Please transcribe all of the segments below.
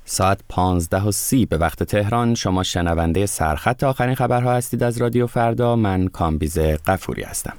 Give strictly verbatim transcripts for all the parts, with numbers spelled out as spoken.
ساعت پانزده و سی به وقت تهران. شما شنونده سرخط آخرین خبرها هستید از رادیو فردا. من کامبیز غفوری هستم.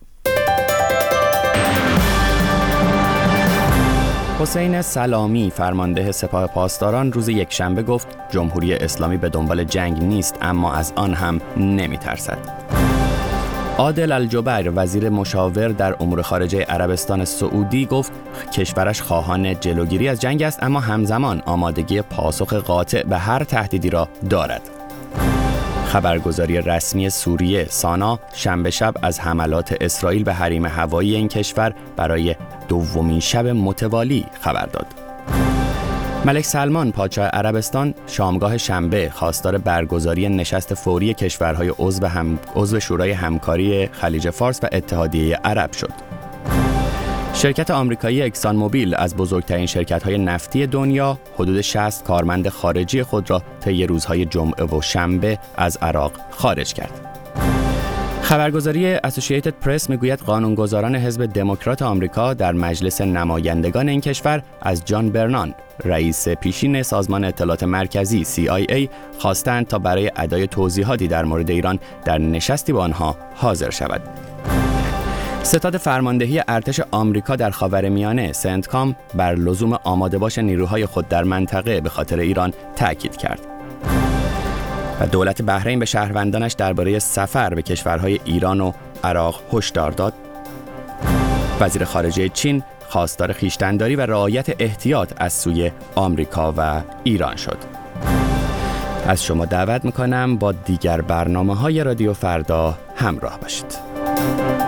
حسین سلامی فرمانده سپاه پاسداران روز یکشنبه گفت جمهوری اسلامی به دنبال جنگ نیست، اما از آن هم نمی‌ترسد. عادل الجبیر وزیر مشاور در امور خارجه عربستان سعودی گفت کشورش خواهان جلوگیری از جنگ است، اما همزمان آمادگی پاسخ قاطع به هر تهدیدی را دارد. خبرگزاری رسمی سوریه سانا شنبه شب از حملات اسرائیل به حریم هوایی این کشور برای دومین شب متوالی خبر داد. ملک سلمان پادشاه عربستان شامگاه شنبه خواستار برگزاری نشست فوری کشورهای عضو هم عضو شورای همکاری خلیج فارس و اتحادیه عرب شد. شرکت آمریکایی اکسان موبیل از بزرگترین شرکت‌های نفتی دنیا حدود شصت کارمند خارجی خود را طی روزهای جمعه و شنبه از عراق خارج کرد. خبرگزاری اسوسییتد پرس میگوید قانونگذاران حزب دموکرات آمریکا در مجلس نمایندگان این کشور از جان برنان، رئیس پیشین سازمان اطلاعات مرکزی سی آی ای، خواستند تا برای ادای توضیحاتی در مورد ایران در نشستی با آنها حاضر شود. ستاد فرماندهی ارتش آمریکا در خاورمیانه سنتکام بر لزوم آماده باش نیروهای خود در منطقه به خاطر ایران تاکید کرد. و دولت بحرین به شهروندانش درباره سفر به کشورهای ایران و عراق هشدار داد. وزیر خارجه چین خواستار خویشتن‌داری و رعایت احتیاط از سوی آمریکا و ایران شد. از شما دعوت میکنم با دیگر برنامه‌های رادیو فردا همراه باشید.